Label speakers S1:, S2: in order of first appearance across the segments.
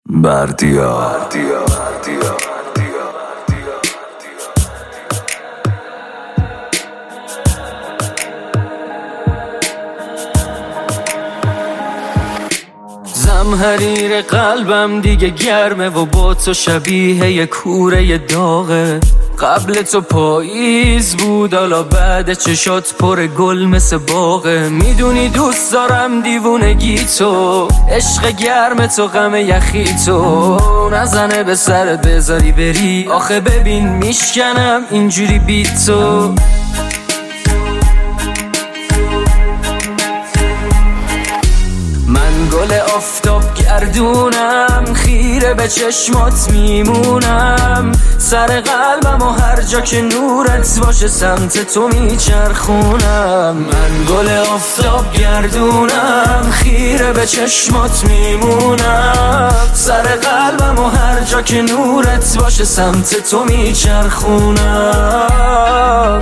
S1: بردیا زمهریر قلبم دیگه گرمه و با تو شبیه یه کوره داغه. قبل تو پاییز بود، حالا بعد چشات پر گل مثل باغه. میدونی دوست دارم دیوونگی تو، عشق گرم تو، غم یخی تو، نزنه به سرت بذاری بری. آخه ببین میشکنم اینجوری بی تو. من گل آفتاب گردونم، خیره به چشمات میمونم. سر قلبم و هر جا که نورت باشه سمت تو میچرخونم. من گل آفتاب گردونم، خیره به چشمات میمونم. سر قلبم و هر جا که نورت باشه سمت تو میچرخونم.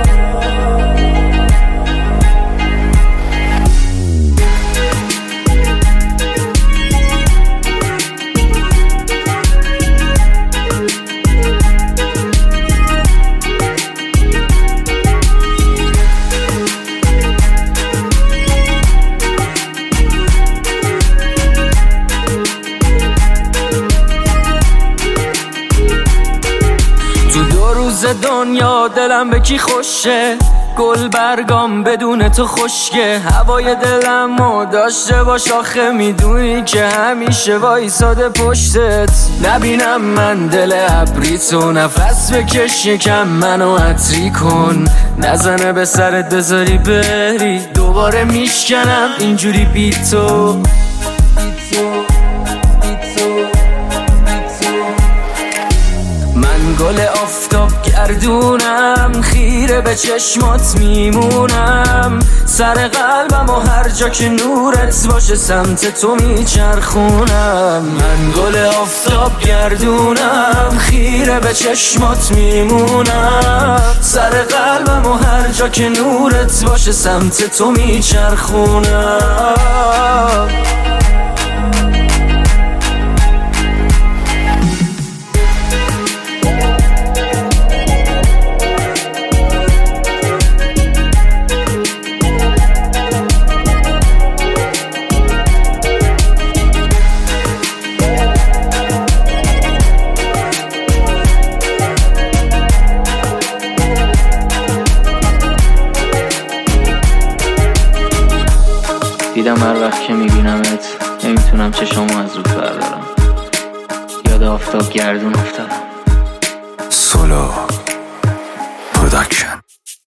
S1: دنیا دلم به کی خوشه، گل برگام بدون تو خشکه. هوای دلمو داشته باش، آخه میدونی که همیشه وایساده پشتت. نبینم من دل ابری تو، نفس بکش یکم منو عطری کن. نزنه به سرت بذاری بری، دوباره میشکنم اینجوری بی تو. من گل آفتاب گردونم، خیره به چشمات میمونم. سر قلبم و هر جا که نورت باشه سمت تو میچرخونم. من گل آفتاب گردونم، خیره به چشمات میمونم. سر قلبم و هر جا که نورت باشه سمت تو میچرخونم.
S2: دیدم هر وقت که میبینمت نمیتونم چشامو از رود بردارم. یاد آفتاب گردون افتادم.
S1: سولا